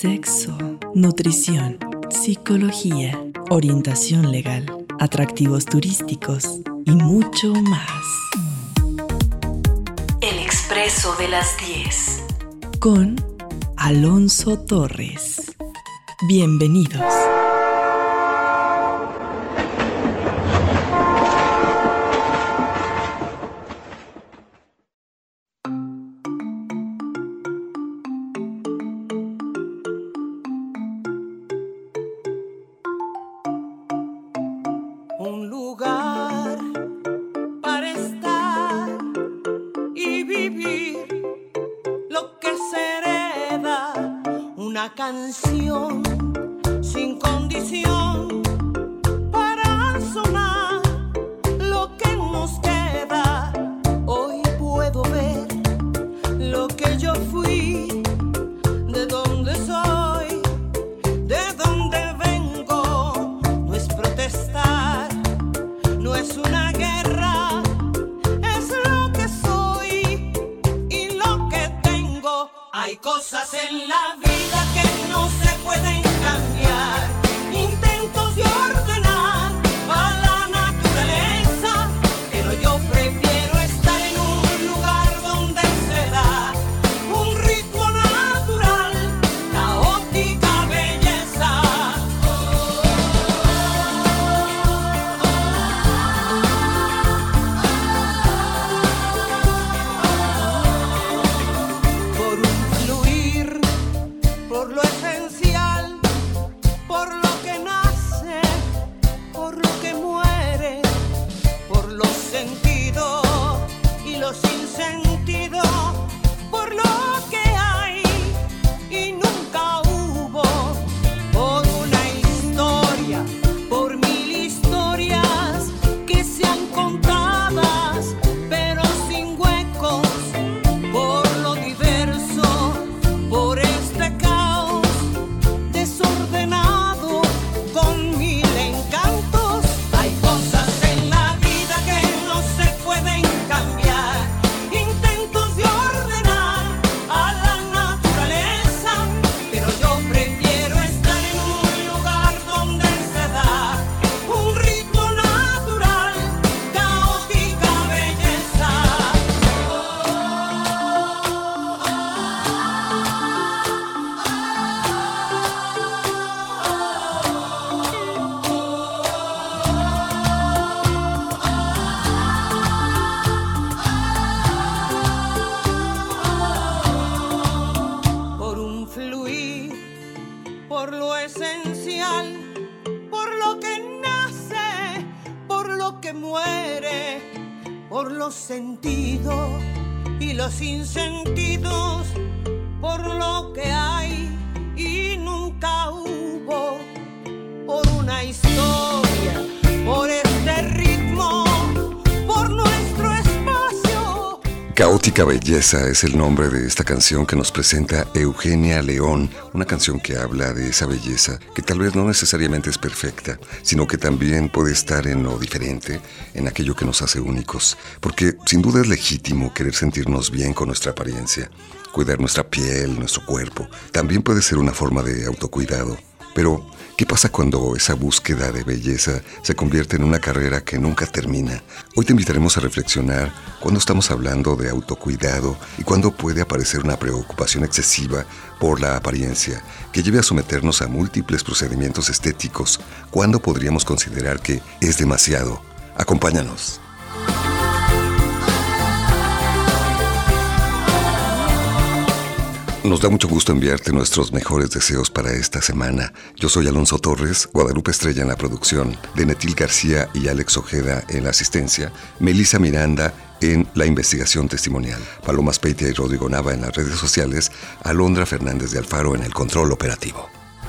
sexo, nutrición, psicología, orientación legal, atractivos turísticos y mucho más. El Expreso de las 10 con Alonso Torres. Bienvenidos. Un lugar para estar y vivir lo que se hereda, una canción sin condición para sonar lo que nos queda. Hoy puedo ver lo que yo fui, de dónde soy, de dónde vengo. No es protestar, no es una guerra, es lo que soy y lo que tengo. Hay cosas en la vida que no se pueden cambiar, intentos de ordenar a la naturaleza, pero yo prefiero estar en un lugar donde se da un ritmo natural, caótica belleza. Por un fluir, por lo esencial, por lo que nace, por lo que muere, por los sentidos y los sinsentidos, por lo que hay y nunca hubo, por una historia, por mil historias que sean contadas, pero sin huecos, por lo diverso, por este caos desordenado con mil encantos. Hay cosas en la vida que no se pueden cambiar, intentos de ordenar a la naturaleza, pero yo prefiero estar en un lugar donde se da un ritmo natural, caótica belleza. Por un fluir, por lo esencial, por lo que nace, por lo que muere, por los sentidos y los sinsentidos, por lo que hay y nunca hubo, por una historia, por este ritmo, por nuestro espacio. Caótica Belleza es el nombre de esta canción que nos presenta Eugenia León, una canción que habla de esa belleza que tal vez no necesariamente es perfecta, sino que también puede estar en lo diferente, en aquello que nos hace únicos, porque sin duda es legítimo querer sentirnos bien con nuestra apariencia, cuidar nuestra piel, nuestro cuerpo, también puede ser una forma de autocuidado, pero ¿qué pasa cuando esa búsqueda de belleza se convierte en una carrera que nunca termina? Hoy te invitaremos a reflexionar cuando estamos hablando de autocuidado y cuando puede aparecer una preocupación excesiva por la apariencia que lleve a someternos a múltiples procedimientos estéticos. ¿Cuándo podríamos considerar que es demasiado? Acompáñanos. Nos da mucho gusto enviarte nuestros mejores deseos para esta semana. Yo soy Alonso Torres, Guadalupe Estrella en la producción, Denetil García y Alex Ojeda en la asistencia, Melissa Miranda en la investigación testimonial, Paloma Speitia y Rodrigo Nava en las redes sociales, Alondra Fernández de Alfaro en el control operativo.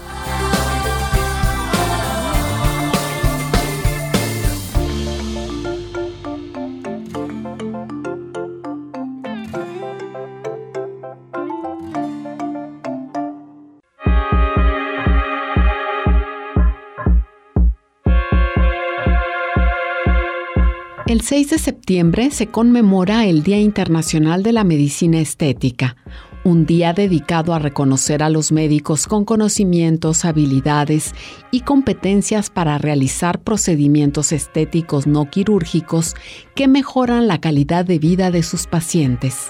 El 6 de septiembre se conmemora el Día Internacional de la Medicina Estética, un día dedicado a reconocer a los médicos con conocimientos, habilidades y competencias para realizar procedimientos estéticos no quirúrgicos que mejoran la calidad de vida de sus pacientes.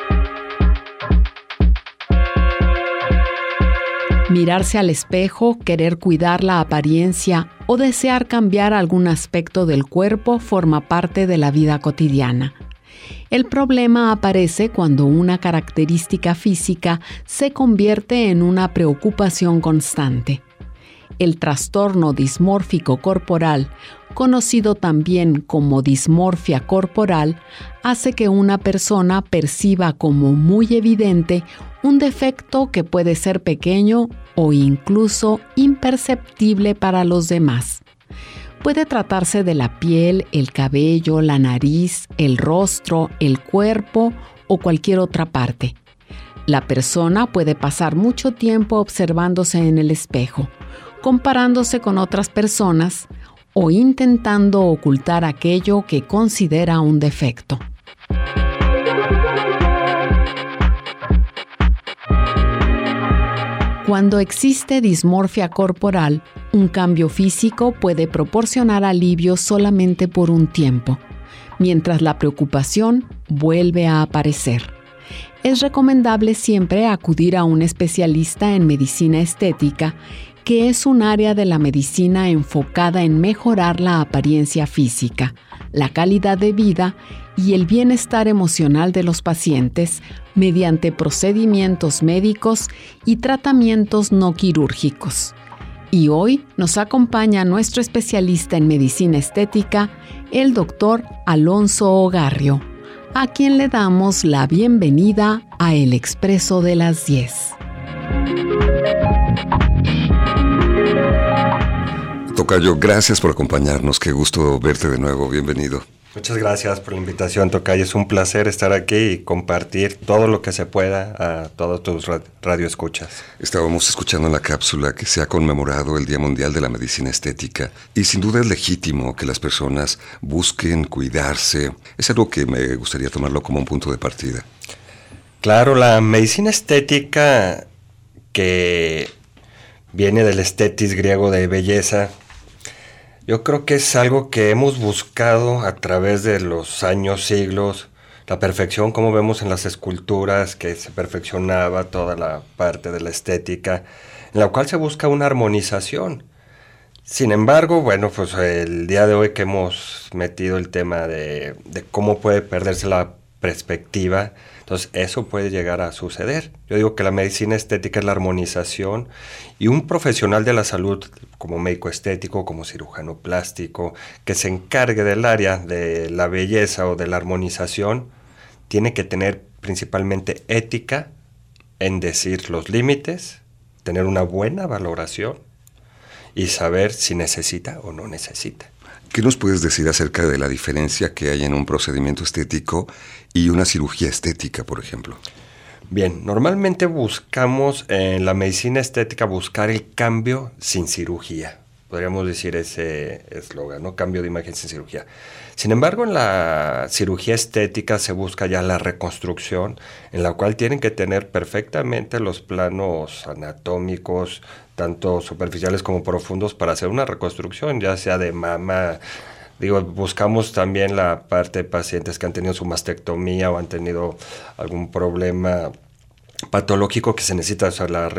Mirarse al espejo, querer cuidar la apariencia o desear cambiar algún aspecto del cuerpo forma parte de la vida cotidiana. El problema aparece cuando una característica física se convierte en una preocupación constante. El trastorno dismórfico corporal, conocido también como dismorfia corporal, hace que una persona perciba como muy evidente un defecto que puede ser pequeño o incluso imperceptible para los demás. Puede tratarse de la piel, el cabello, la nariz, el rostro, el cuerpo o cualquier otra parte. La persona puede pasar mucho tiempo observándose en el espejo, comparándose con otras personas o intentando ocultar aquello que considera un defecto. Cuando existe dismorfia corporal, un cambio físico puede proporcionar alivio solamente por un tiempo, mientras la preocupación vuelve a aparecer. Es recomendable siempre acudir a un especialista en medicina estética, que es un área de la medicina enfocada en mejorar la apariencia física, la calidad de vida y el bienestar emocional de los pacientes mediante procedimientos médicos y tratamientos no quirúrgicos. Y hoy nos acompaña nuestro especialista en medicina estética, el doctor Alonso Ogarrio, a quien le damos la bienvenida a El Expreso de las 10. Tocayo, gracias por acompañarnos. Qué gusto verte de nuevo. Bienvenido. Muchas gracias por la invitación, Tocayo. Es un placer estar aquí y compartir todo lo que se pueda a todos tus radioescuchas. Estábamos escuchando en la cápsula que se ha conmemorado el Día Mundial de la Medicina Estética y sin duda es legítimo que las personas busquen cuidarse. Es algo que me gustaría tomarlo como un punto de partida. Claro, la medicina estética, que viene del estetis griego de belleza, yo creo que es algo que hemos buscado a través de los años, siglos, la perfección, como vemos en las esculturas, que se perfeccionaba toda la parte de la estética, en la cual se busca una armonización. Sin embargo, bueno, pues el día de hoy que hemos metido el tema de cómo puede perderse la perspectiva, entonces eso puede llegar a suceder. Yo digo que la medicina estética es la armonización y un profesional de la salud como médico estético, como cirujano plástico, que se encargue del área de la belleza o de la armonización, tiene que tener principalmente ética en decir los límites, tener una buena valoración y saber si necesita o no necesita. ¿Qué nos puedes decir acerca de la diferencia que hay en un procedimiento estético y una cirugía estética, por ejemplo? Bien, normalmente buscamos en la medicina estética buscar el cambio sin cirugía. Podríamos decir ese eslogan, ¿no? Cambio de imagen sin cirugía. Sin embargo, en la cirugía estética se busca ya la reconstrucción, en la cual tienen que tener perfectamente los planos anatómicos, tanto superficiales como profundos, para hacer una reconstrucción, ya sea de mama. Digo, buscamos también la parte de pacientes que han tenido su mastectomía o han tenido algún problema patológico que se necesita hacer la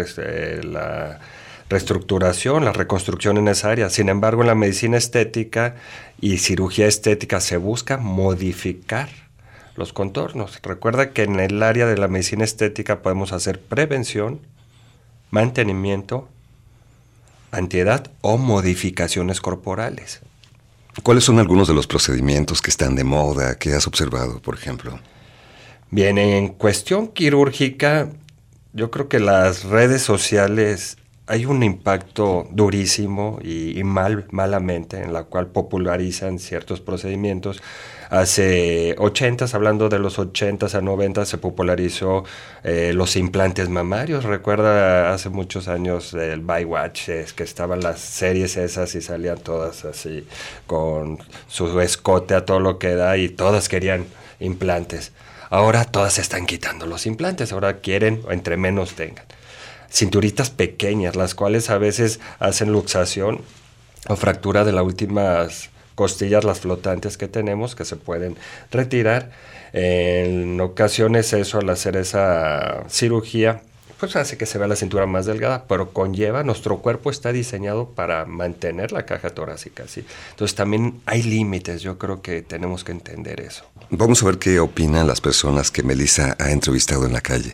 reestructuración, la reconstrucción en esa área. Sin embargo, en la medicina estética y cirugía estética se busca modificar los contornos. Recuerda que en el área de la medicina estética podemos hacer prevención, mantenimiento, antiedad o modificaciones corporales. ¿Cuáles son algunos de los procedimientos que están de moda, que has observado, por ejemplo? Bien, en cuestión quirúrgica, yo creo que las redes sociales hay un impacto durísimo y malamente en la cual popularizan ciertos procedimientos. Hace 80s, hablando de los 80s a 90s, se popularizó los implantes mamarios. Recuerda hace muchos años el Baywatch, que estaban las series esas y salían todas así con su escote a todo lo que da y todas querían implantes. Ahora todas se están quitando los implantes, ahora quieren entre menos tengan. Cinturitas pequeñas, las cuales a veces hacen luxación o fractura de las últimas costillas, las flotantes que tenemos, que se pueden retirar. En ocasiones eso, al hacer esa cirugía, pues hace que se vea la cintura más delgada, pero conlleva, nuestro cuerpo está diseñado para mantener la caja torácica, ¿sí? Entonces también hay límites, yo creo que tenemos que entender eso. Vamos a ver qué opinan las personas que Melissa ha entrevistado en la calle.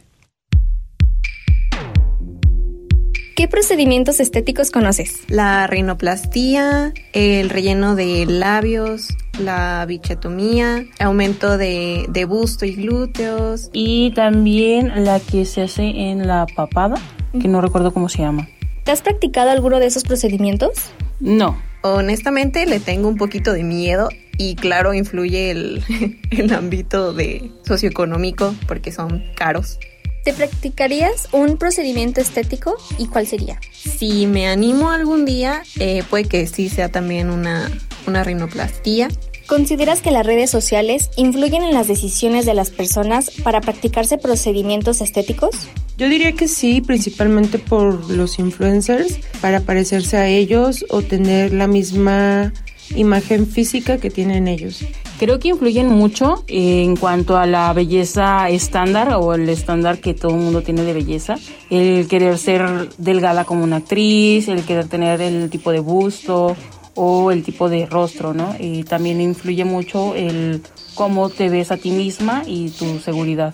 ¿Qué procedimientos estéticos conoces? La rinoplastía, el relleno de labios, la bichectomía, aumento de busto y glúteos. Y también la que se hace en la papada, que no recuerdo cómo se llama. ¿Te has practicado alguno de esos procedimientos? No. Honestamente le tengo un poquito de miedo y claro, influye el ámbito socioeconómico porque son caros. ¿Te practicarías un procedimiento estético y cuál sería? Si me animo algún día, puede que sí sea también una rinoplastía. ¿Consideras que las redes sociales influyen en las decisiones de las personas para practicarse procedimientos estéticos? Yo diría que sí, principalmente por los influencers, para parecerse a ellos o tener la misma imagen física que tienen ellos. Creo que influyen mucho en cuanto a la belleza estándar o el estándar que todo el mundo tiene de belleza. El querer ser delgada como una actriz, el querer tener el tipo de busto o el tipo de rostro, ¿no? Y también influye mucho el cómo te ves a ti misma y tu seguridad.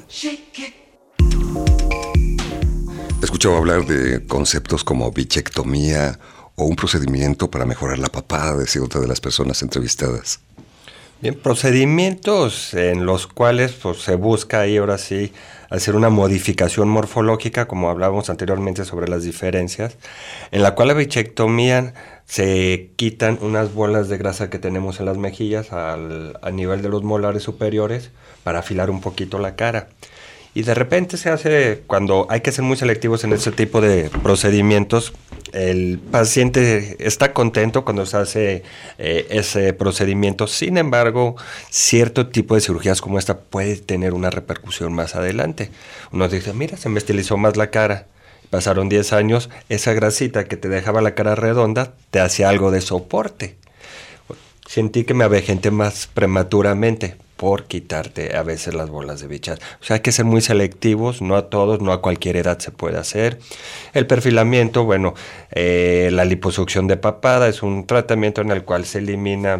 He escuchado hablar de conceptos como bichectomía o un procedimiento para mejorar la papada, decía otra de las personas entrevistadas. Bien, procedimientos en los cuales pues, se busca ahí ahora sí hacer una modificación morfológica, como hablábamos anteriormente sobre las diferencias, en la cual la bichectomía se quitan unas bolas de grasa que tenemos en las mejillas a nivel de los molares superiores para afilar un poquito la cara. Y de repente se hace, cuando hay que ser muy selectivos en este tipo de procedimientos, el paciente está contento cuando se hace ese procedimiento. Sin embargo, cierto tipo de cirugías como esta puede tener una repercusión más adelante. Uno dice, mira, se me estilizó más la cara. Pasaron 10 años, esa grasita que te dejaba la cara redonda te hacía algo de soporte. Sentí que me avejenté más prematuramente por quitarte a veces las bolas de bichas. O sea, hay que ser muy selectivos, no a todos, no a cualquier edad se puede hacer. El perfilamiento, bueno, la liposucción de papada es un tratamiento en el cual se elimina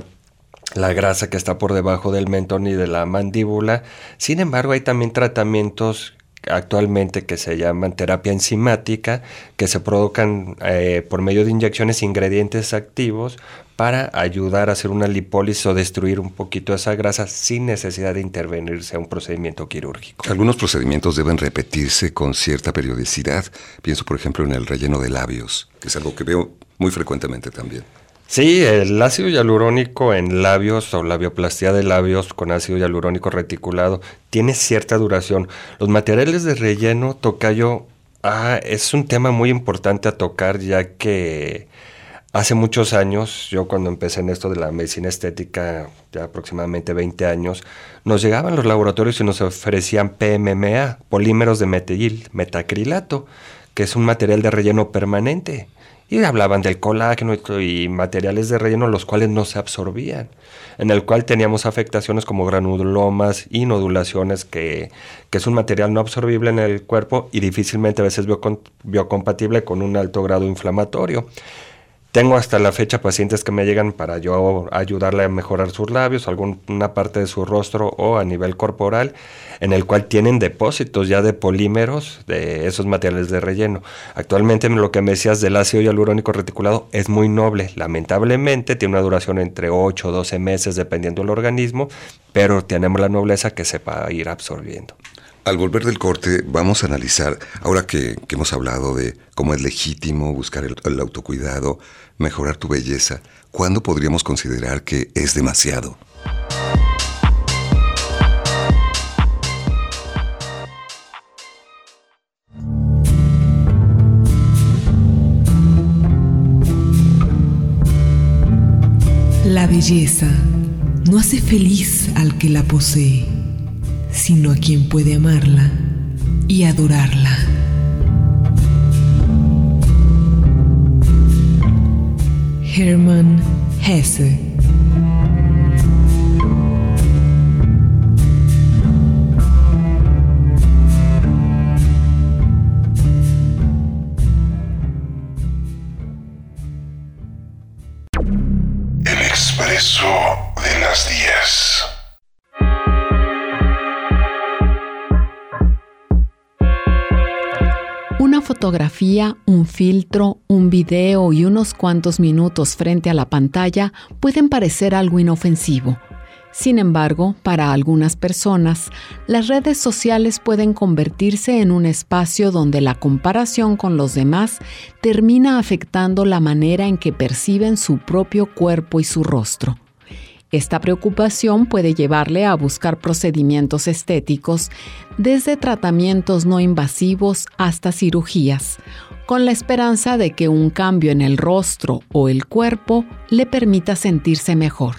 la grasa que está por debajo del mentón y de la mandíbula. Sin embargo, hay también tratamientos actualmente que se llaman terapia enzimática, que se provocan por medio de inyecciones ingredientes activos para ayudar a hacer una lipólisis o destruir un poquito esa grasa sin necesidad de intervenirse a un procedimiento quirúrgico. Algunos procedimientos deben repetirse con cierta periodicidad. Pienso, por ejemplo, en el relleno de labios, que es algo que veo muy frecuentemente también. Sí, el ácido hialurónico en labios o labioplastía de labios con ácido hialurónico reticulado tiene cierta duración. Los materiales de relleno, tocayo, es un tema muy importante a tocar, ya que hace muchos años, yo cuando empecé en esto de la medicina estética, ya aproximadamente 20 años, nos llegaban los laboratorios y nos ofrecían PMMA, polímeros de metacrilato, que es un material de relleno permanente. Y hablaban del colágeno y materiales de relleno los cuales no se absorbían, en el cual teníamos afectaciones como granulomas y nodulaciones, que es un material no absorbible en el cuerpo y difícilmente a veces biocompatible con un alto grado inflamatorio. Tengo hasta la fecha pacientes que me llegan para yo ayudarle a mejorar sus labios, alguna parte de su rostro o a nivel corporal, en el cual tienen depósitos ya de polímeros de esos materiales de relleno. Actualmente lo que me decías del ácido hialurónico reticulado es muy noble. Lamentablemente tiene una duración entre 8 o 12 meses dependiendo del organismo, pero tenemos la nobleza que se va a ir absorbiendo. Al volver del corte vamos a analizar, ahora que hemos hablado de cómo es legítimo buscar el autocuidado, mejorar tu belleza, ¿cuándo podríamos considerar que es demasiado? La belleza no hace feliz al que la posee, sino a quien puede amarla y adorarla. Hermann Hesse. El expreso de las 10. Una fotografía, un filtro, un video y unos cuantos minutos frente a la pantalla pueden parecer algo inofensivo. Sin embargo, para algunas personas, las redes sociales pueden convertirse en un espacio donde la comparación con los demás termina afectando la manera en que perciben su propio cuerpo y su rostro. Esta preocupación puede llevarle a buscar procedimientos estéticos, desde tratamientos no invasivos hasta cirugías, con la esperanza de que un cambio en el rostro o el cuerpo le permita sentirse mejor.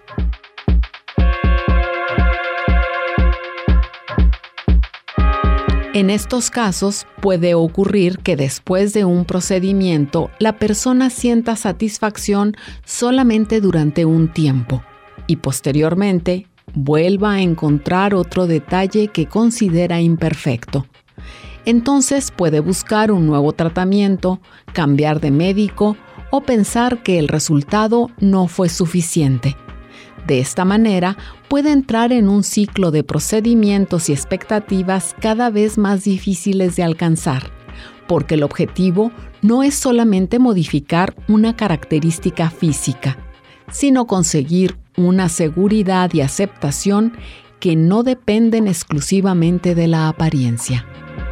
En estos casos, puede ocurrir que después de un procedimiento, la persona sienta satisfacción solamente durante un tiempo y posteriormente vuelva a encontrar otro detalle que considera imperfecto. Entonces puede buscar un nuevo tratamiento, cambiar de médico o pensar que el resultado no fue suficiente. De esta manera, puede entrar en un ciclo de procedimientos y expectativas cada vez más difíciles de alcanzar, porque el objetivo no es solamente modificar una característica física, sino conseguir una seguridad y aceptación que no dependen exclusivamente de la apariencia.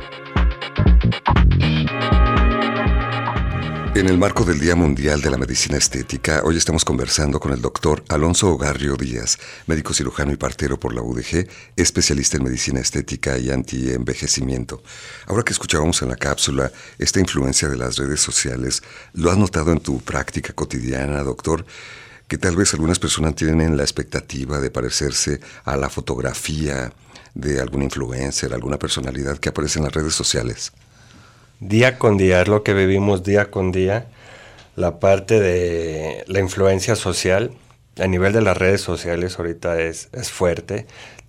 En el marco del Día Mundial de la Medicina Estética, hoy estamos conversando con el doctor Alonso Ogarrio Díaz, médico cirujano y partero por la UDG, especialista en medicina estética y antienvejecimiento. Ahora que escuchábamos en la cápsula esta influencia de las redes sociales, ¿lo has notado en tu práctica cotidiana, doctor? Que tal vez algunas personas tienen la expectativa de parecerse a la fotografía de algún influencer, alguna personalidad que aparece en las redes sociales. Día con día, es lo que vivimos día con día, la parte de la influencia social a nivel de las redes sociales ahorita es fuerte,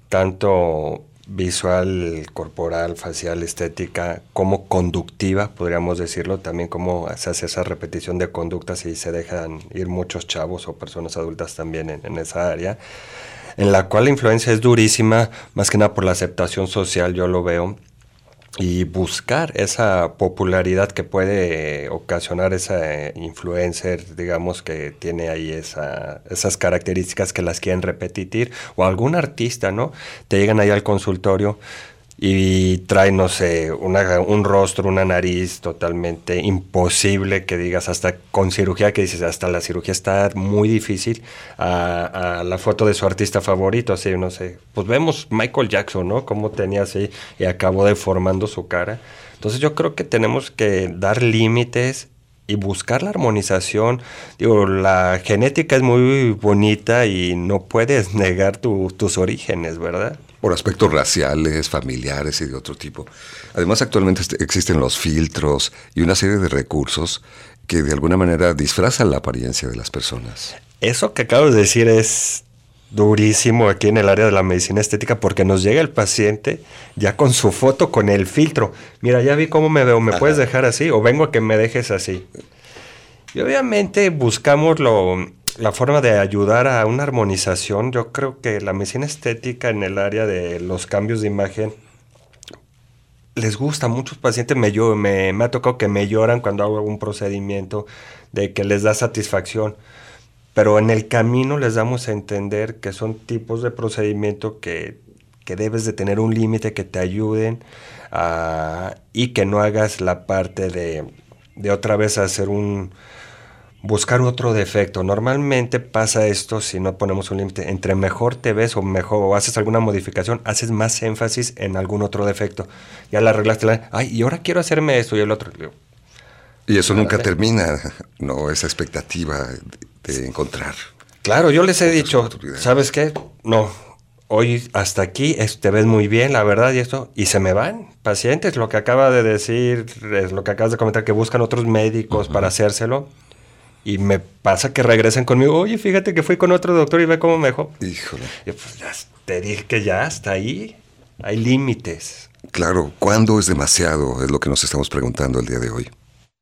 tanto visual, corporal, facial, estética, como conductiva, podríamos decirlo, también cómo se hace esa repetición de conductas y se dejan ir muchos chavos o personas adultas también en esa área, en la cual la influencia es durísima, más que nada por la aceptación social, yo lo veo, y buscar esa popularidad que puede ocasionar esa influencer, digamos, que tiene ahí esas características que las quieren repetir, o algún artista, ¿no? Te llegan ahí al consultorio y traen, no sé, un rostro, una nariz totalmente imposible, que digas, hasta con cirugía, que dices, hasta la cirugía está muy difícil, a la foto de su artista favorito, así, no sé, pues vemos Michael Jackson, ¿no? Cómo tenía así y acabó deformando su cara. Entonces yo creo que tenemos que dar límites y buscar la armonización. Digo, la genética es muy bonita y no puedes negar tus orígenes, ¿verdad? Por aspectos raciales, familiares y de otro tipo. Además, actualmente existen los filtros y una serie de recursos que de alguna manera disfrazan la apariencia de las personas. Eso que acabas de decir es durísimo aquí en el área de la medicina estética, porque nos llega el paciente ya con su foto, con el filtro. Mira, ya vi cómo me veo, ¿me puedes dejar así? O vengo a que me dejes así. Y obviamente buscamos la forma de ayudar a una armonización. Yo creo que la medicina estética en el área de los cambios de imagen les gusta. Muchos pacientes me ha tocado que me lloran cuando hago algún procedimiento, de que les da satisfacción. Pero en el camino les damos a entender que son tipos de procedimiento que debes de tener un límite, que te ayuden y que no hagas la parte de otra vez hacer buscar otro defecto. Normalmente pasa esto si no ponemos un límite. Entre mejor te ves o haces alguna modificación, haces más énfasis en algún otro defecto. Ya la arreglaste, y ahora quiero hacerme esto y el otro. Y eso nunca termina, ¿no? Esa expectativa de encontrar. Claro, yo les he dicho, ¿sabes qué? No, hoy hasta aquí, te ves muy bien, la verdad, y esto, y se me van pacientes, lo que acaba de decir, es lo que acabas de comentar, que buscan otros médicos para hacérselo, y me pasa que regresan conmigo, oye, fíjate que fui con otro doctor y ve cómo me dejó. Híjole. Y pues ya te dije que ya hasta ahí hay límites. Claro, ¿cuándo es demasiado? Es lo que nos estamos preguntando el día de hoy.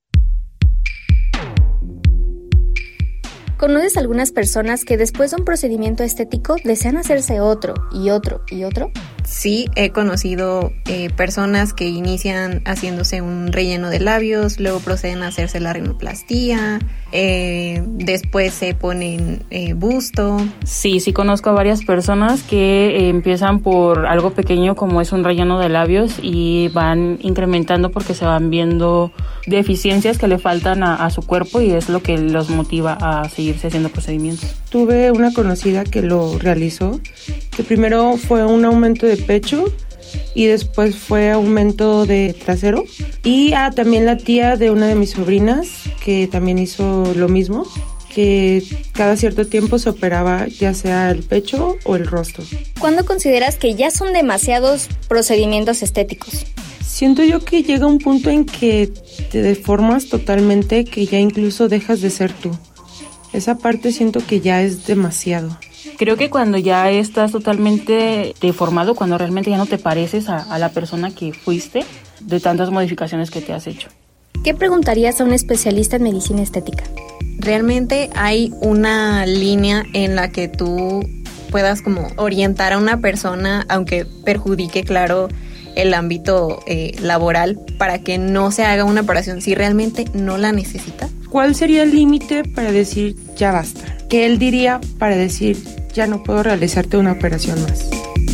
¿Conoces algunas personas que después de un procedimiento estético desean hacerse otro y otro y otro? Sí, he conocido personas que inician haciéndose un relleno de labios, luego proceden a hacerse la rinoplastía, después se ponen busto. Sí, conozco a varias personas que empiezan por algo pequeño como es un relleno de labios y van incrementando porque se van viendo deficiencias que le faltan a su cuerpo y es lo que los motiva a seguirse haciendo procedimientos. Tuve una conocida que lo realizó, que primero fue un aumento de pecho y después fue aumento de trasero. Y también la tía de una de mis sobrinas que también hizo lo mismo, que cada cierto tiempo se operaba ya sea el pecho o el rostro. ¿Cuándo consideras que ya son demasiados procedimientos estéticos? Siento yo que llega un punto en que te deformas totalmente, que ya incluso dejas de ser tú. Esa parte siento que ya es demasiado. Creo que cuando ya estás totalmente deformado, cuando realmente ya no te pareces a la persona que fuiste, de tantas modificaciones que te has hecho. ¿Qué preguntarías a un especialista en medicina estética? Realmente hay una línea en la que tú puedas como orientar a una persona, aunque perjudique, claro, el ámbito laboral, para que no se haga una operación si realmente no la necesita. ¿Cuál sería el límite para decir ya basta? ¿Qué él diría para decir ya no puedo realizarte una operación más?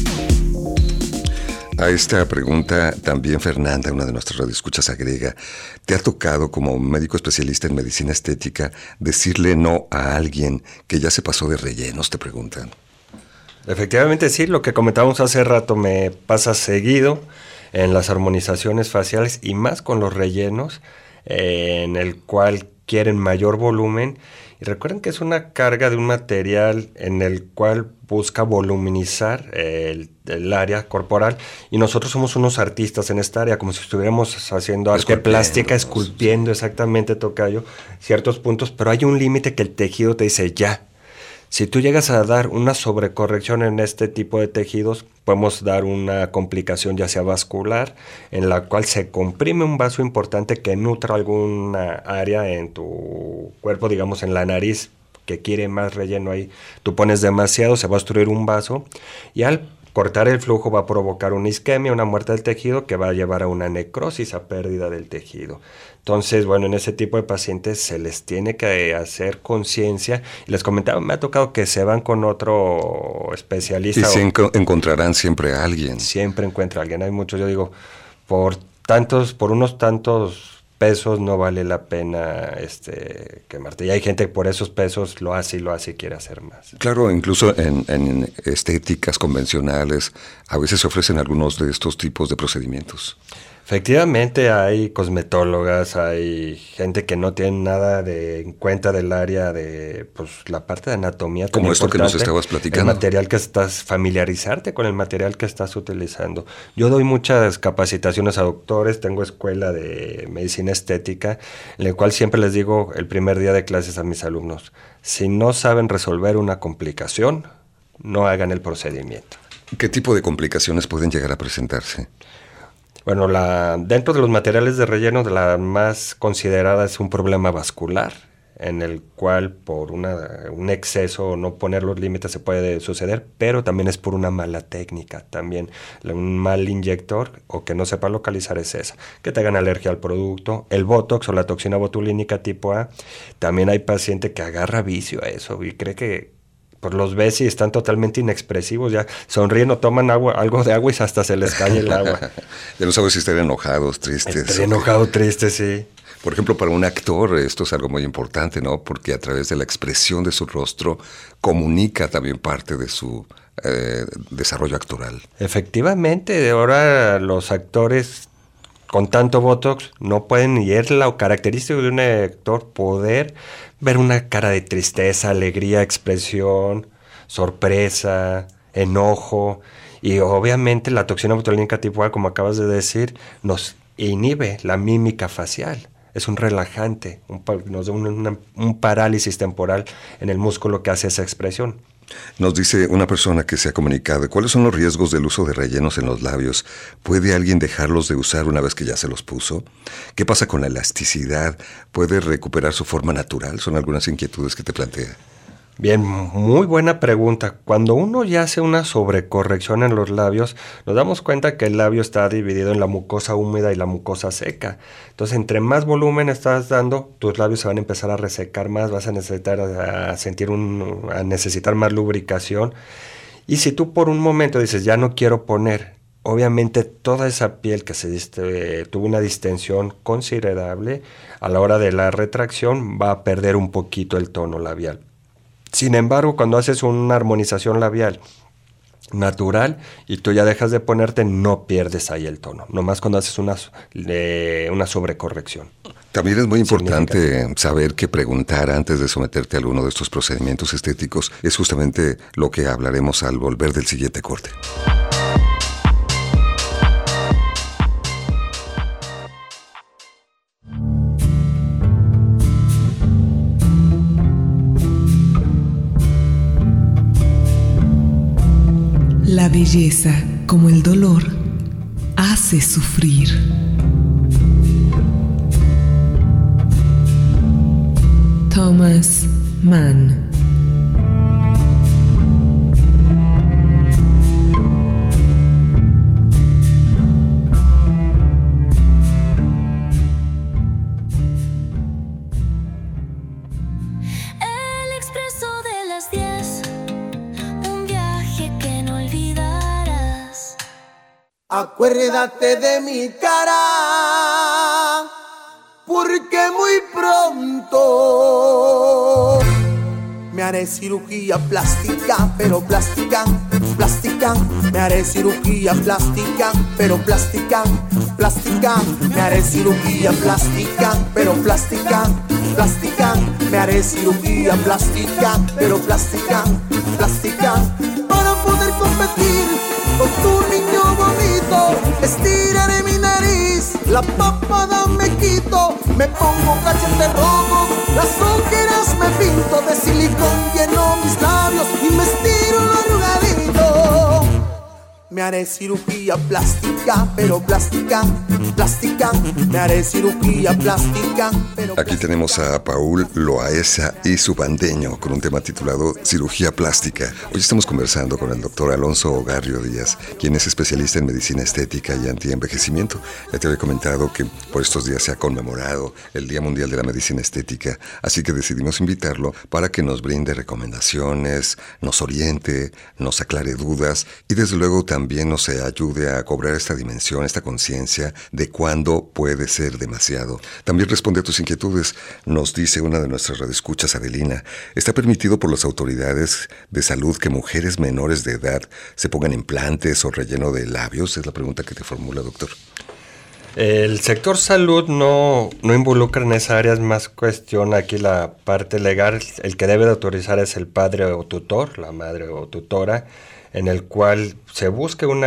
A esta pregunta también Fernanda, una de nuestras radioescuchas, agrega: ¿te ha tocado como médico especialista en medicina estética decirle no a alguien que ya se pasó de rellenos? Te preguntan. Efectivamente sí, lo que comentábamos hace rato me pasa seguido en las armonizaciones faciales y más con los rellenos, en el cual quieren mayor volumen. Y recuerden que es una carga de un material en el cual busca voluminizar el área corporal, y nosotros somos unos artistas en esta área, como si estuviéramos haciendo arte plástica, esculpiendo exactamente, tocayo, ciertos puntos, pero hay un límite que el tejido te dice ya. Si tú llegas a dar una sobrecorrección en este tipo de tejidos, podemos dar una complicación ya sea vascular, en la cual se comprime un vaso importante que nutra alguna área en tu cuerpo, digamos en la nariz, que quiere más relleno ahí. Tú pones demasiado, se va a obstruir un vaso, y al cortar el flujo va a provocar una isquemia, una muerte del tejido, que va a llevar a una necrosis, a pérdida del tejido. Entonces, bueno, en ese tipo de pacientes se les tiene que hacer conciencia. Y les comentaba, me ha tocado que se van con otro especialista. Y encontrarán siempre a alguien. Siempre encuentra a alguien. Hay muchos, yo digo, por unos tantos pesos no vale la pena quemarte. Y hay gente que por esos pesos lo hace y quiere hacer más. Claro, incluso en estéticas convencionales a veces se ofrecen algunos de estos tipos de procedimientos. Efectivamente hay cosmetólogas, hay gente que no tiene nada en cuenta del área de la parte de anatomía. Como esto que nos estabas platicando. El material que familiarizarte con el material que estás utilizando. Yo doy muchas capacitaciones a doctores, tengo escuela de medicina estética, en la cual siempre les digo el primer día de clases a mis alumnos: si no saben resolver una complicación, no hagan el procedimiento. ¿Qué tipo de complicaciones pueden llegar a presentarse? Bueno, dentro de los materiales de relleno, la más considerada es un problema vascular, en el cual por un exceso o no poner los límites se puede suceder, pero también es por una mala técnica. También un mal inyector o que no sepa localizar es esa, que te hagan alergia al producto. El Botox o la toxina botulínica tipo A, también hay paciente que agarra vicio a eso y cree que pues los ves y están totalmente inexpresivos, ya sonríen o toman algo de agua y hasta se les cae el agua. Ya no sabes si están enojados, tristes. Estoy enojado, triste, sí. Por ejemplo, para un actor esto es algo muy importante, ¿no? Porque a través de la expresión de su rostro comunica también parte de su desarrollo actoral. Efectivamente, ahora los actores con tanto Botox no pueden, y es lo característico de un actor, poder ver una cara de tristeza, alegría, expresión, sorpresa, enojo, y obviamente la toxina botulínica tipo A, como acabas de decir, nos inhibe la mímica facial. Es un relajante, nos da un parálisis temporal en el músculo que hace esa expresión. Nos dice una persona que se ha comunicado, ¿cuáles son los riesgos del uso de rellenos en los labios? ¿Puede alguien dejarlos de usar una vez que ya se los puso? ¿Qué pasa con la elasticidad? ¿Puede recuperar su forma natural? Son algunas inquietudes que te plantea. Bien, muy buena pregunta. Cuando uno ya hace una sobrecorrección en los labios, nos damos cuenta que el labio está dividido en la mucosa húmeda y la mucosa seca. Entonces, entre más volumen estás dando, tus labios se van a empezar a resecar más, vas a necesitar a necesitar más lubricación. Y si tú por un momento dices, ya no quiero poner, obviamente toda esa piel que tuvo una distensión considerable, a la hora de la retracción va a perder un poquito el tono labial. Sin embargo, cuando haces una armonización labial natural y tú ya dejas de ponerte, no pierdes ahí el tono. Nomás cuando haces una sobrecorrección. También es muy importante saber que preguntar antes de someterte a alguno de estos procedimientos estéticos es justamente lo que hablaremos al volver del siguiente corte. La belleza, como el dolor, hace sufrir. Thomas Mann. Acuérdate de mi cara, porque muy pronto me haré cirugía plástica, pero plástica, plástica. Me haré cirugía plástica, pero plástica, plástica. Me haré cirugía plástica, pero plástica, plástica. Me haré cirugía plástica, pero plástica, plástica. Para poder competir con tu niño bonito, estiraré mi nariz, la papada me quito, me pongo cachete rojo, las ojeras me pinto, de silicón lleno mis labios y me estiro lo arrugadito. Me haré cirugía plástica, pero plástica, plástica. Me haré cirugía plástica, pero Aquí tenemos a Paul Loaesa y su bandeño con un tema titulado Cirugía Plástica. Hoy estamos conversando con el doctor Alonso Ogarrio Díaz, quien es especialista en medicina estética y antienvejecimiento. Ya te había comentado que por estos días se ha conmemorado el Día Mundial de la Medicina Estética, así que decidimos invitarlo para que nos brinde recomendaciones, nos oriente, nos aclare dudas y desde luego también nos ayude a cobrar esta dimensión, esta conciencia de cuándo puede ser demasiado. También responde a tus inquietudes. Nos dice una de nuestras radioescuchas, Adelina, ¿está permitido por las autoridades de salud que mujeres menores de edad se pongan implantes o relleno de labios? Es la pregunta que te formula, doctor. El sector salud no involucra en esa área, es más cuestión aquí la parte legal. El que debe de autorizar es el padre o tutor, la madre o tutora, en el cual se busque un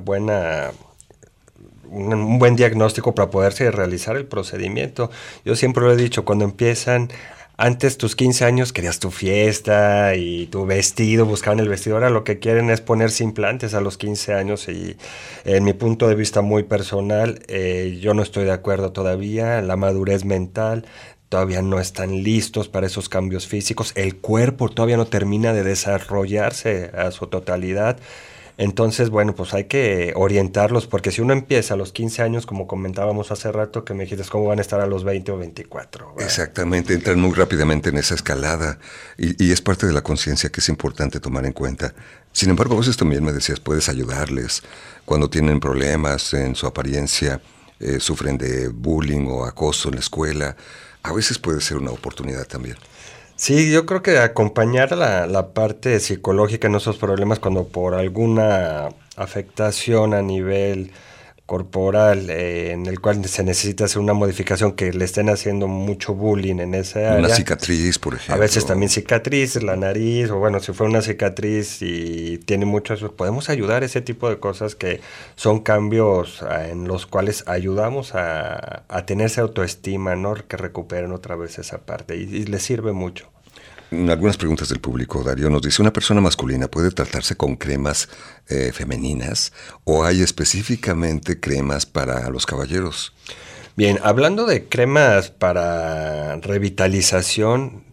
buen diagnóstico para poderse realizar el procedimiento. Yo siempre lo he dicho, cuando empiezan, antes tus 15 años querías tu fiesta y tu vestido, buscaban el vestido, ahora lo que quieren es ponerse implantes a los 15 años y en mi punto de vista muy personal, yo no estoy de acuerdo todavía, la madurez mental, todavía no están listos para esos cambios físicos, el cuerpo todavía no termina de desarrollarse a su totalidad. Entonces, bueno, pues hay que orientarlos, porque si uno empieza a los 15 años, como comentábamos hace rato, que me dijiste cómo van a estar a los 20 o 24. ¿verdad? Exactamente, entran muy rápidamente en esa escalada y es parte de la conciencia que es importante tomar en cuenta. Sin embargo, a veces también me decías, puedes ayudarles cuando tienen problemas en su apariencia, sufren de bullying o acoso en la escuela. A veces puede ser una oportunidad también. Sí, yo creo que acompañar la parte psicológica en esos problemas cuando por alguna afectación a nivel corporal en el cual se necesita hacer una modificación, que le estén haciendo mucho bullying en esa área. Una cicatriz, por ejemplo. A veces también cicatriz, la nariz, o bueno, si fue una cicatriz y tiene mucho eso, podemos ayudar a ese tipo de cosas que son cambios en los cuales ayudamos a tenerse autoestima, ¿no? Que recuperen otra vez esa parte y les sirve mucho. Algunas preguntas del público, Darío nos dice, ¿una persona masculina puede tratarse con cremas femeninas o hay específicamente cremas para los caballeros? Bien, hablando de cremas para revitalización,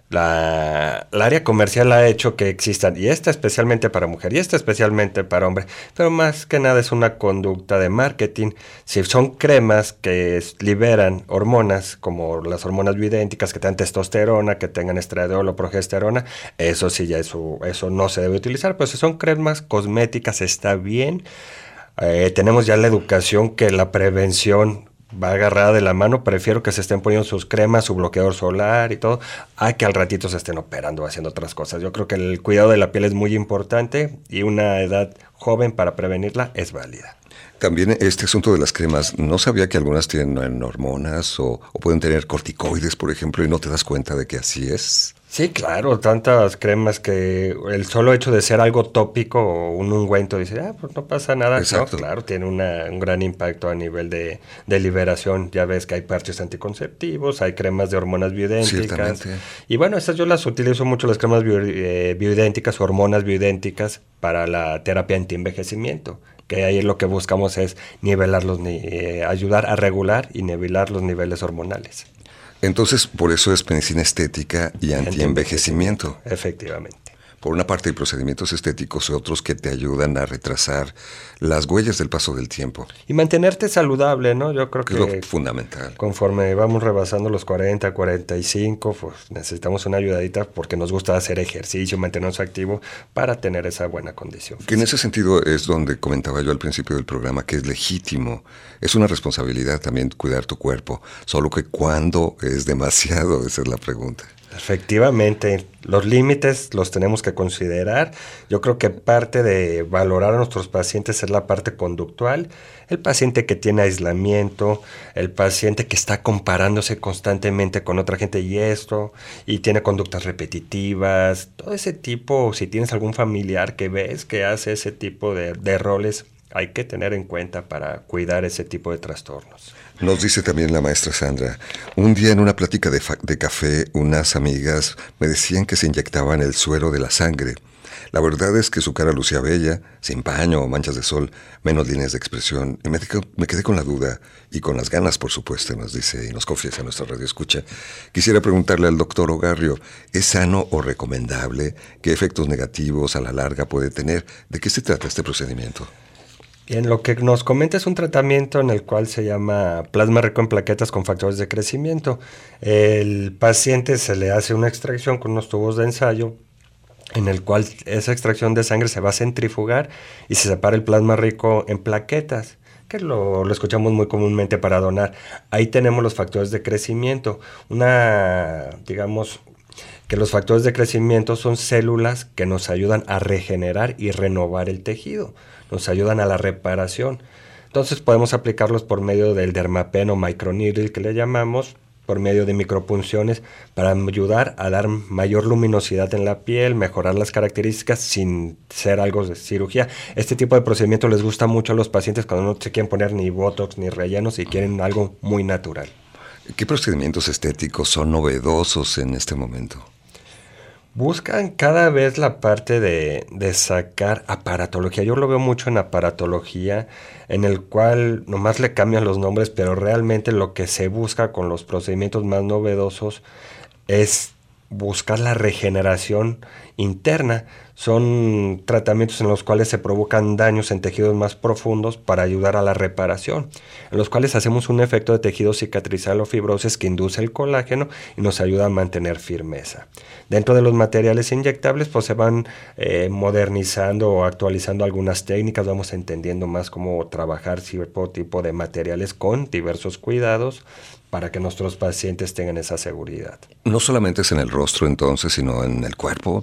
la área comercial ha hecho que existan, y esta especialmente para mujer, y esta especialmente para hombre, pero más que nada es una conducta de marketing. Si son cremas que liberan hormonas, como las hormonas bioidénticas, que tengan testosterona, que tengan estradiol o progesterona, eso sí, ya eso no se debe utilizar, pero si son cremas cosméticas está bien. Tenemos ya la educación que la prevención va agarrada de la mano. Prefiero que se estén poniendo sus cremas, su bloqueador solar y todo, a que al ratito se estén operando, haciendo otras cosas. Yo creo que el cuidado de la piel es muy importante y una edad joven para prevenirla es válida. También este asunto de las cremas, no sabía que algunas tienen hormonas o pueden tener corticoides, por ejemplo, y no te das cuenta de que así es. Sí, claro, tantas cremas que el solo hecho de ser algo tópico o un ungüento dice, pues no pasa nada. Exacto. No, claro, tiene un gran impacto a nivel de liberación. Ya ves que hay parches anticonceptivos, hay cremas de hormonas bioidénticas. Ciertamente. Y bueno, estas yo las utilizo mucho, las cremas bioidénticas, hormonas bioidénticas para la terapia antienvejecimiento, que ahí lo que buscamos es nivelar ayudar a regular y nivelar los niveles hormonales. Entonces, por eso es medicina estética y antienvejecimiento. Efectivamente. Por una parte hay procedimientos estéticos y otros que te ayudan a retrasar las huellas del paso del tiempo. Y mantenerte saludable, ¿no? Yo creo que es lo fundamental. Conforme vamos rebasando los 40, 45, pues necesitamos una ayudadita porque nos gusta hacer ejercicio, mantenernos activos para tener esa buena condición física. Que en ese sentido es donde comentaba yo al principio del programa que es legítimo. Es una responsabilidad también cuidar tu cuerpo, solo que ¿cuándo es demasiado? Esa es la pregunta. Efectivamente, los límites los tenemos que considerar. Yo creo que parte de valorar a nuestros pacientes es la parte conductual. El paciente que tiene aislamiento, el paciente que está comparándose constantemente con otra gente y tiene conductas repetitivas, todo ese tipo, si tienes algún familiar que ves que hace ese tipo de roles, hay que tener en cuenta para cuidar ese tipo de trastornos. Nos dice también la maestra Sandra, un día en una plática de café, unas amigas me decían que se inyectaban el suero de la sangre. La verdad es que su cara lucía bella, sin paño o manchas de sol, menos líneas de expresión, y me quedé con la duda y con las ganas, por supuesto, nos dice y nos confiesa nuestra radioescucha. Quisiera preguntarle al doctor Ogarrio, ¿es sano o recomendable? ¿Qué efectos negativos a la larga puede tener? ¿De qué se trata este procedimiento? Bien, lo que nos comenta es un tratamiento en el cual se llama plasma rico en plaquetas con factores de crecimiento. El paciente se le hace una extracción con unos tubos de ensayo en el cual esa extracción de sangre se va a centrifugar y se separa el plasma rico en plaquetas, que lo escuchamos muy comúnmente para donar. Ahí tenemos los factores de crecimiento. Digamos que los factores de crecimiento son células que nos ayudan a regenerar y renovar el tejido, nos ayudan a la reparación. Entonces podemos aplicarlos por medio del dermapen o microneedle que le llamamos, por medio de micropunciones, para ayudar a dar mayor luminosidad en la piel, mejorar las características sin ser algo de cirugía. Este tipo de procedimiento les gusta mucho a los pacientes cuando no se quieren poner ni botox ni rellenos y quieren algo muy natural. ¿Qué procedimientos estéticos son novedosos en este momento? Buscan cada vez la parte de sacar aparatología. Yo lo veo mucho en aparatología, en el cual nomás le cambian los nombres, pero realmente lo que se busca con los procedimientos más novedosos es buscar la regeneración interna. Son tratamientos en los cuales se provocan daños en tejidos más profundos para ayudar a la reparación, en los cuales hacemos un efecto de tejido cicatrizal o fibrosis que induce el colágeno y nos ayuda a mantener firmeza. Dentro de los materiales inyectables pues se van modernizando o actualizando algunas técnicas, vamos entendiendo más cómo trabajar cierto tipo de materiales con diversos cuidados para que nuestros pacientes tengan esa seguridad. No solamente es en el rostro entonces, sino en el cuerpo.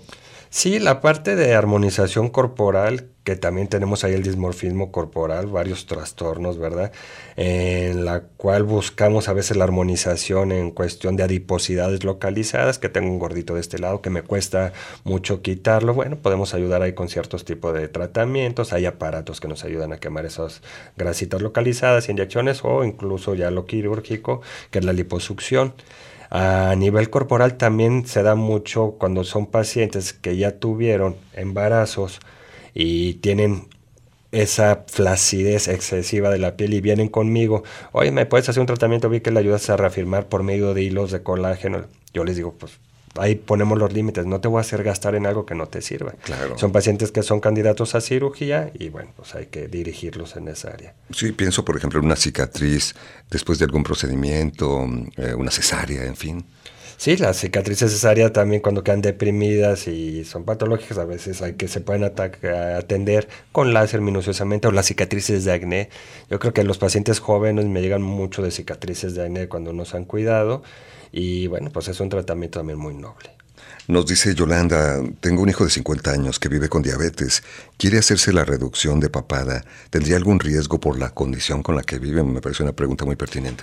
Sí, la parte de armonización corporal, que también tenemos ahí el dismorfismo corporal, varios trastornos, ¿verdad? En la cual buscamos a veces la armonización en cuestión de adiposidades localizadas, que tengo un gordito de este lado que me cuesta mucho quitarlo. Bueno, podemos ayudar ahí con ciertos tipos de tratamientos. Hay aparatos que nos ayudan a quemar esas grasitas localizadas, inyecciones o incluso ya lo quirúrgico, que es la liposucción. A nivel corporal también se da mucho cuando son pacientes que ya tuvieron embarazos y tienen esa flacidez excesiva de la piel y vienen conmigo, oye, ¿me puedes hacer un tratamiento? Vi que le ayudas a reafirmar por medio de hilos de colágeno. Yo les digo, pues ahí ponemos los límites, no te voy a hacer gastar en algo que no te sirva. Claro. Son pacientes que son candidatos a cirugía y bueno, pues hay que dirigirlos en esa área. Sí, pienso por ejemplo en una cicatriz después de algún procedimiento, una cesárea, en fin. Sí, las cicatrices cesáreas también cuando quedan deprimidas y son patológicas, a veces hay que se pueden atender con láser minuciosamente, o las cicatrices de acné. Yo creo que los pacientes jóvenes me llegan mucho de cicatrices de acné cuando no se han cuidado y bueno, pues es un tratamiento también muy noble. Nos dice Yolanda, tengo un hijo de 50 años que vive con diabetes, quiere hacerse la reducción de papada, ¿tendría algún riesgo por la condición con la que vive? Me parece una pregunta muy pertinente.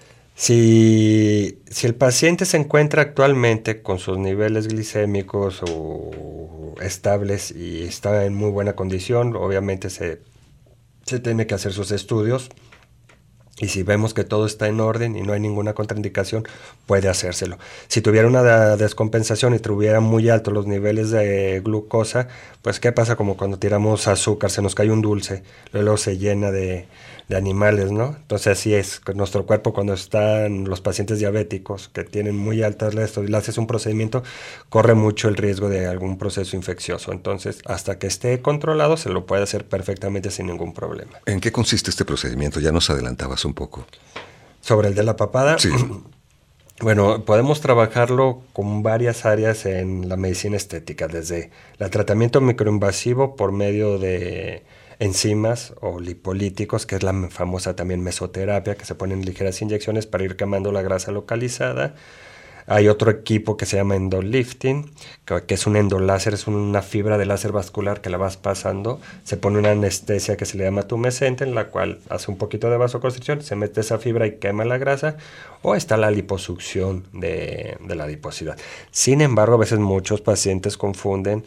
Si el paciente se encuentra actualmente con sus niveles glicémicos o estables y está en muy buena condición, obviamente se tiene que hacer sus estudios y si vemos que todo está en orden y no hay ninguna contraindicación, puede hacérselo. Si tuviera una descompensación y tuviera muy altos los niveles de glucosa, pues ¿qué pasa? Como cuando tiramos azúcar, se nos cae un dulce, luego se llena de animales, ¿no? Entonces así es nuestro cuerpo cuando están los pacientes diabéticos que tienen muy altas y le haces un procedimiento, corre mucho el riesgo de algún proceso infeccioso. Entonces, hasta que esté controlado, se lo puede hacer perfectamente sin ningún problema. ¿En qué consiste este procedimiento? Ya nos adelantabas un poco. Sobre el de la papada, sí. Bueno, podemos trabajarlo con varias áreas en la medicina estética, desde el tratamiento microinvasivo por medio de enzimas o lipolíticos, que es la famosa también mesoterapia, que se ponen ligeras inyecciones para ir quemando la grasa localizada. Hay otro equipo que se llama endolifting, que es un endoláser, es una fibra de láser vascular que la vas pasando, se pone una anestesia que se le llama tumescente, en la cual hace un poquito de vasoconstricción, se mete esa fibra y quema la grasa, o está la liposucción de la adiposidad. Sin embargo, a veces muchos pacientes confunden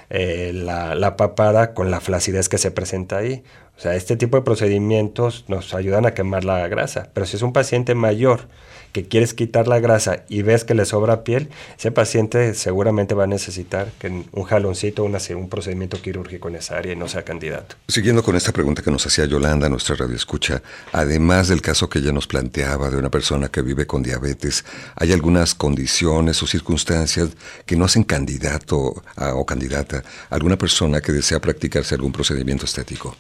la papada con la flacidez que se presenta ahí. O sea, este tipo de procedimientos nos ayudan a quemar la grasa, pero si es un paciente mayor que quieres quitar la grasa y ves que le sobra piel, ese paciente seguramente va a necesitar un jaloncito, un procedimiento quirúrgico en esa área y no sea candidato. Siguiendo con esta pregunta que nos hacía Yolanda, nuestra radioescucha, además del caso que ella nos planteaba de una persona que vive con diabetes, ¿hay algunas condiciones o circunstancias que no hacen candidato o candidata a alguna persona que desea practicarse algún procedimiento estético?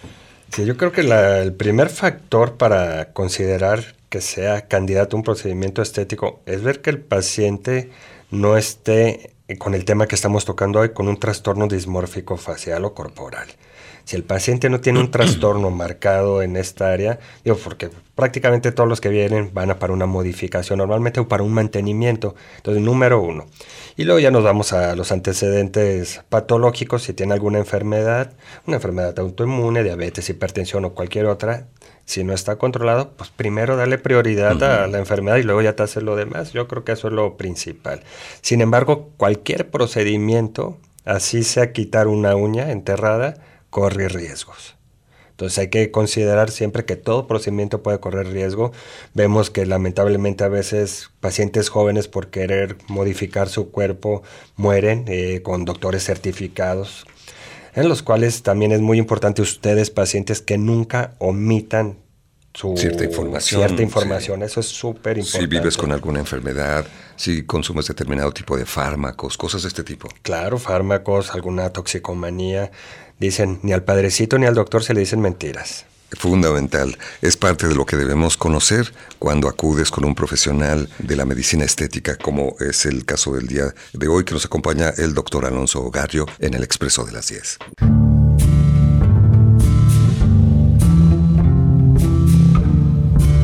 Sí, yo creo que el primer factor para considerar que sea candidato a un procedimiento estético es ver que el paciente no esté con el tema que estamos tocando hoy, con un trastorno dismórfico facial o corporal. Si el paciente no tiene un trastorno marcado en esta área, digo, porque prácticamente todos los que vienen van a para una modificación normalmente o para un mantenimiento. Entonces, número uno. Y luego ya nos vamos a los antecedentes patológicos, si tiene alguna enfermedad, una enfermedad autoinmune, diabetes, hipertensión o cualquier otra. Si no está controlado, pues primero darle prioridad a la enfermedad y luego ya te hace lo demás. Yo creo que eso es lo principal. Sin embargo, cualquier procedimiento, así sea quitar una uña enterrada, corre riesgos. Entonces hay que considerar siempre que todo procedimiento puede correr riesgo. Vemos que lamentablemente a veces pacientes jóvenes por querer modificar su cuerpo mueren con doctores certificados, en los cuales también es muy importante ustedes, pacientes, que nunca omitan cierta información. Sí. Eso es súper importante. Si vives con alguna enfermedad, si consumes determinado tipo de fármacos, cosas de este tipo. Claro, fármacos, alguna toxicomanía. Dicen, ni al padrecito ni al doctor se le dicen mentiras. Fundamental. Es parte de lo que debemos conocer cuando acudes con un profesional de la medicina estética, como es el caso del día de hoy, que nos acompaña el doctor Alonso Ogarrio en el Expreso de las 10.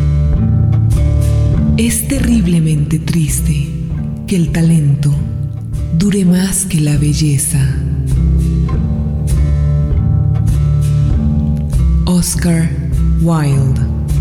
Es terriblemente triste que el talento, dure más que la belleza. Oscar Wilde.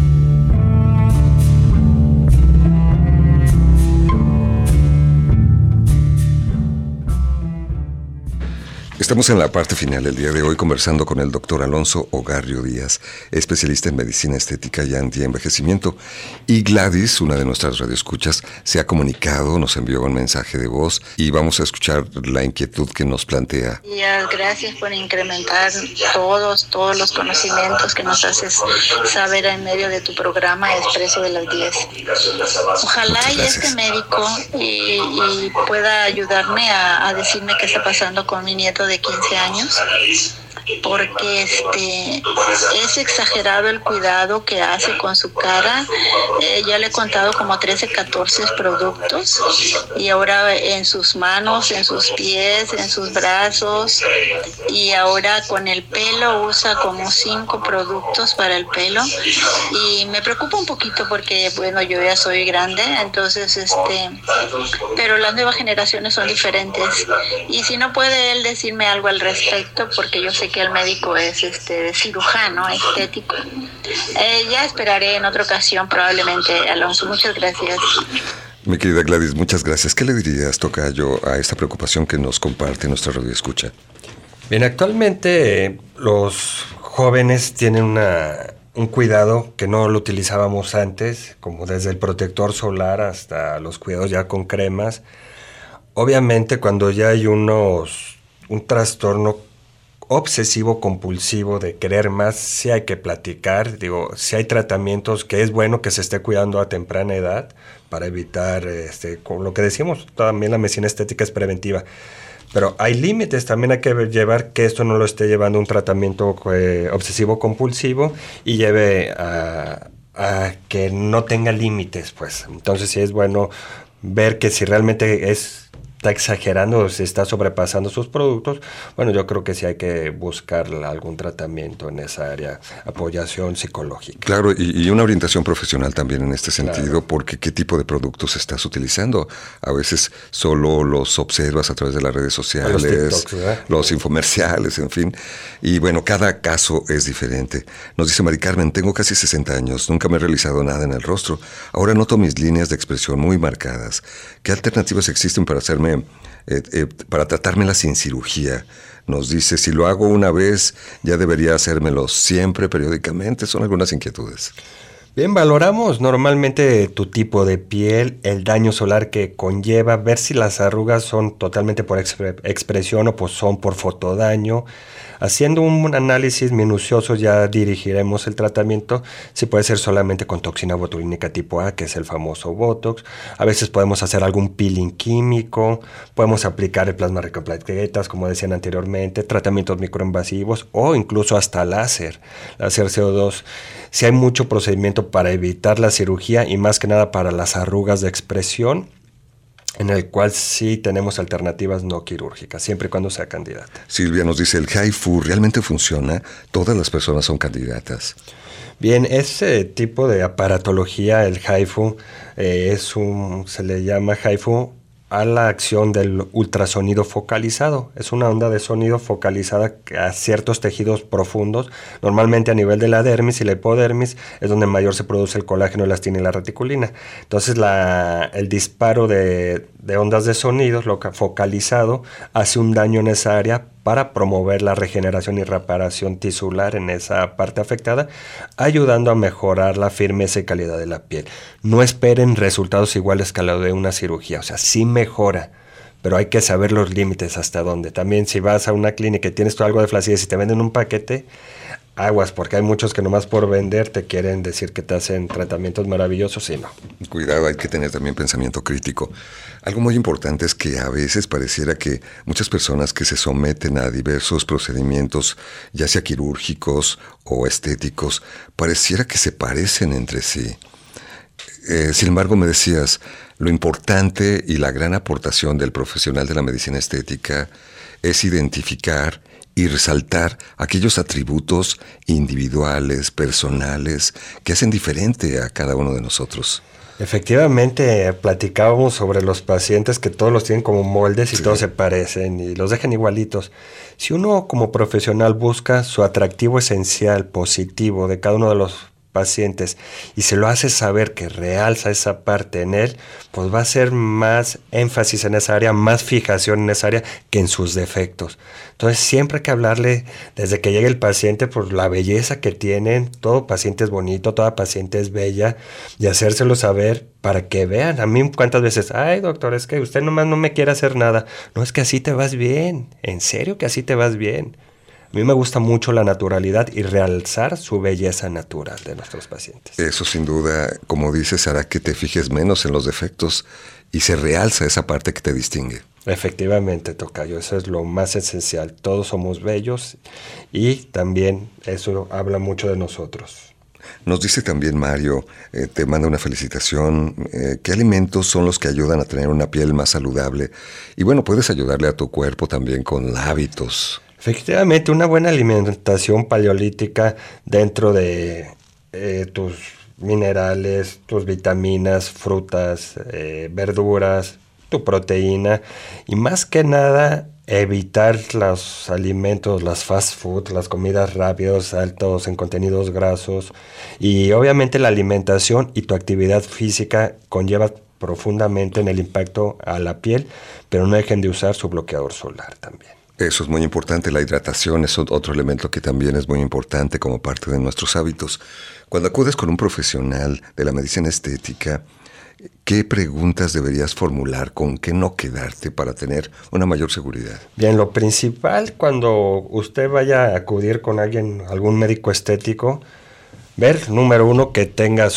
Estamos en la parte final del día de hoy conversando con el doctor Alonso Ogarrio Díaz, especialista en medicina estética y antienvejecimiento. Y Gladys, una de nuestras radioescuchas, se ha comunicado, nos envió un mensaje de voz y vamos a escuchar la inquietud que nos plantea. Gracias por incrementar todos los conocimientos que nos haces saber en medio de tu programa Expreso de las 10. Ojalá y este médico y pueda ayudarme a decirme qué está pasando con mi nieto de 15 años, porque es exagerado el cuidado que hace con su cara. Ya le he contado como 13, 14 productos, y ahora en sus manos, en sus pies, en sus brazos, y ahora con el pelo usa como 5 productos para el pelo, y me preocupa un poquito porque, bueno, yo ya soy grande, entonces, pero las nuevas generaciones son diferentes, y si no puede él decirme algo al respecto, porque yo sé que el médico es cirujano estético. Ya esperaré en otra ocasión probablemente, Alonso. Muchas gracias. Mi querida Gladys, muchas gracias. ¿Qué le dirías, tocayo, a esta preocupación que nos comparte nuestra radioescucha? Bien, actualmente los jóvenes tienen un cuidado que no lo utilizábamos antes, como desde el protector solar hasta los cuidados ya con cremas. Obviamente cuando ya hay un trastorno obsesivo compulsivo de querer más, sí hay que platicar. Sí hay tratamientos que es bueno que se esté cuidando a temprana edad para evitar, con lo que decimos, también la medicina estética es preventiva. Pero hay límites, también hay que llevar que esto no lo esté llevando un tratamiento obsesivo compulsivo y lleve a que no tenga límites, pues. Entonces sí es bueno ver que si realmente está exagerando o se está sobrepasando sus productos, bueno, yo creo que sí hay que buscar algún tratamiento en esa área, apoyación psicológica. Claro, y una orientación profesional también en este sentido, claro, porque qué tipo de productos estás utilizando. A veces solo los observas a través de las redes sociales, los infomerciales, en fin. Y bueno, cada caso es diferente. Nos dice Mari Carmen, tengo casi 60 años, nunca me he realizado nada en el rostro. Ahora noto mis líneas de expresión muy marcadas. ¿Qué alternativas existen para para tratármela sin cirugía? Nos dice, si lo hago una vez, ya debería hacérmelo siempre, periódicamente. Son algunas inquietudes. Bien, valoramos normalmente tu tipo de piel, el daño solar que conlleva, ver si las arrugas son totalmente por expresión o pues son por fotodaño. Haciendo un análisis minucioso ya dirigiremos el tratamiento, si puede ser solamente con toxina botulínica tipo A, que es el famoso Botox. A veces podemos hacer algún peeling químico, podemos aplicar el plasma rico en plaquetas, como decían anteriormente, tratamientos microinvasivos o incluso hasta láser CO2. Si hay mucho procedimiento para evitar la cirugía y más que nada para las arrugas de expresión, en el cual sí tenemos alternativas no quirúrgicas, siempre y cuando sea candidata. Silvia nos dice, ¿el HIFU realmente funciona? ¿Todas las personas son candidatas? Bien, ese tipo de aparatología, el HIFU, se le llama HIFU a la acción del ultrasonido focalizado. Es una onda de sonido focalizada a ciertos tejidos profundos, normalmente a nivel de la dermis y la hipodermis, es donde mayor se produce el colágeno, elastina y la reticulina. Entonces el disparo de ondas de sonido focalizado hace un daño en esa área para promover la regeneración y reparación tisular en esa parte afectada, ayudando a mejorar la firmeza y calidad de la piel. No esperen resultados iguales que lo de una cirugía, o sea, sí mejora, pero hay que saber los límites hasta dónde. También si vas a una clínica y tienes tú algo de flacidez y te venden un paquete, aguas, porque hay muchos que nomás por vender te quieren decir que te hacen tratamientos maravillosos y no. Cuidado, hay que tener también pensamiento crítico. Algo muy importante es que a veces pareciera que muchas personas que se someten a diversos procedimientos, ya sea quirúrgicos o estéticos, pareciera que se parecen entre sí. Sin embargo, me decías, lo importante y la gran aportación del profesional de la medicina estética es identificar y resaltar aquellos atributos individuales, personales, que hacen diferente a cada uno de nosotros. Efectivamente, platicábamos sobre los pacientes que todos los tienen como moldes y todos se parecen y los dejan igualitos. Si uno como profesional busca su atractivo esencial, positivo de cada uno de los pacientes y se lo hace saber que realza esa parte en él, pues va a ser más énfasis en esa área, más fijación en esa área que en sus defectos. Entonces siempre hay que hablarle desde que llegue el paciente por la belleza que tienen. Todo paciente es bonito, toda paciente es bella, y hacérselo saber para que vean. A mí cuántas veces, ay doctor, es que usted nomás no me quiere hacer nada. No, es que así te vas bien, en serio que así te vas bien. A mí me gusta mucho la naturalidad y realzar su belleza natural de nuestros pacientes. Eso sin duda, como dices, hará que te fijes menos en los defectos y se realza esa parte que te distingue. Efectivamente, tocayo, eso es lo más esencial. Todos somos bellos y también eso habla mucho de nosotros. Nos dice también Mario, te manda una felicitación, ¿qué alimentos son los que ayudan a tener una piel más saludable? Y bueno, puedes ayudarle a tu cuerpo también con hábitos. Efectivamente, una buena alimentación paleolítica dentro de tus minerales, tus vitaminas, frutas, verduras, tu proteína y más que nada evitar los alimentos, las fast food, las comidas rápidas, altos en contenidos grasos, y obviamente la alimentación y tu actividad física conlleva profundamente en el impacto a la piel, pero no dejen de usar su bloqueador solar también. Eso es muy importante, la hidratación es otro elemento que también es muy importante como parte de nuestros hábitos. Cuando acudes con un profesional de la medicina estética, ¿qué preguntas deberías formular? ¿Con qué no quedarte para tener una mayor seguridad? Bien, lo principal cuando usted vaya a acudir con alguien, algún médico estético, ver, número uno, que tenga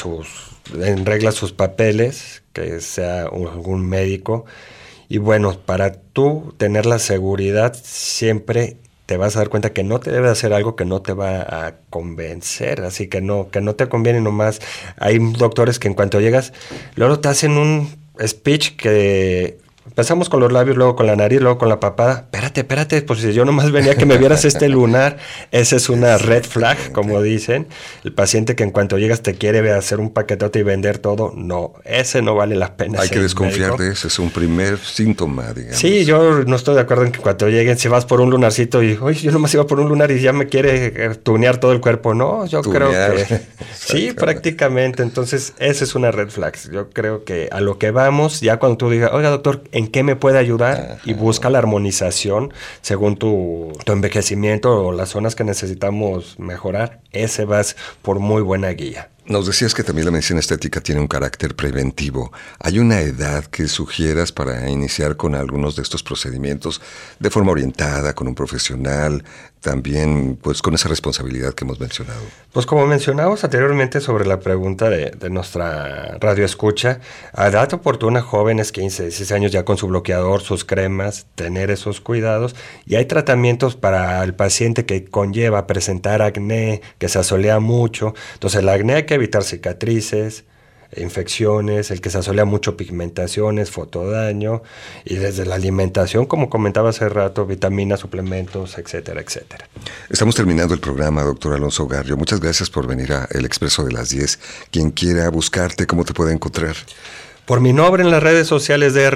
en regla sus papeles, que sea algún médico. Y bueno, para tú tener la seguridad, siempre te vas a dar cuenta que no te debe hacer algo que no te va a convencer, así que no te conviene nomás. Hay doctores que en cuanto llegas, luego te hacen un speech que empezamos con los labios, luego con la nariz, luego con la papada. Espérate, pues si yo nomás venía que me vieras este lunar, esa es una red flag, como dicen. El paciente que en cuanto llegas te quiere hacer un paquetote y vender todo, no, ese no vale la pena. Hay que desconfiar de eso, es un primer síntoma, digamos. Sí, yo no estoy de acuerdo en que cuando lleguen, si vas por un lunarcito y, oye, yo nomás iba por un lunar y ya me quiere tunear todo el cuerpo, no, yo creo que sí, prácticamente. Entonces, esa es una red flag. Yo creo que a lo que vamos, ya cuando tú digas, oiga doctor, ¿en qué me puede ayudar? Ajá. Y busca la armonización según tu envejecimiento o las zonas que necesitamos mejorar. Ese vas por muy buena guía. Nos decías que también la medicina estética tiene un carácter preventivo. ¿Hay una edad que sugieras para iniciar con algunos de estos procedimientos de forma orientada, con un profesional, también pues con esa responsabilidad que hemos mencionado? Pues como mencionamos anteriormente sobre la pregunta de nuestra radioescucha, a edad oportuna, jóvenes, 15, 16 años ya con su bloqueador, sus cremas, tener esos cuidados, y hay tratamientos para el paciente que conlleva presentar acné, que se asolea mucho. Entonces el acné hay que evitar cicatrices, infecciones, el que se asolea mucho pigmentaciones, fotodaño, y desde la alimentación, como comentaba hace rato, vitaminas, suplementos, etcétera, etcétera. Estamos terminando el programa, doctor Alonso Garrio. Muchas gracias por venir a El Expreso de las 10. Quien quiera buscarte, ¿cómo te puede encontrar? Por mi nombre en las redes sociales de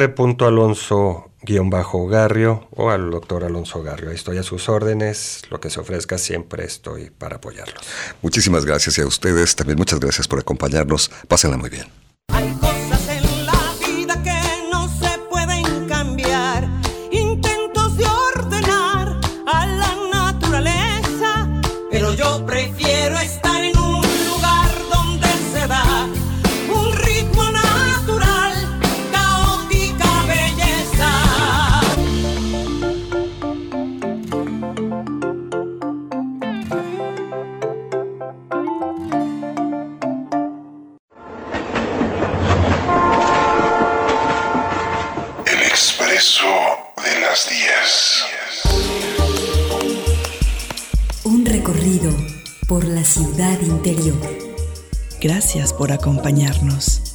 r.alonso_garrio o al doctor Alonso Garrio. Ahí estoy a sus órdenes, lo que se ofrezca siempre estoy para apoyarlos. Muchísimas gracias, y a ustedes también muchas gracias por acompañarnos. Pásenla muy bien. Hay cosas en la vida que no se pueden cambiar, intentos de ordenar a la naturaleza, pero yo prefiero estar en un lugar donde se da un ritmo natural, caótica belleza. El Expreso de las 10. Un recorrido por la ciudad interior. Gracias por acompañarnos.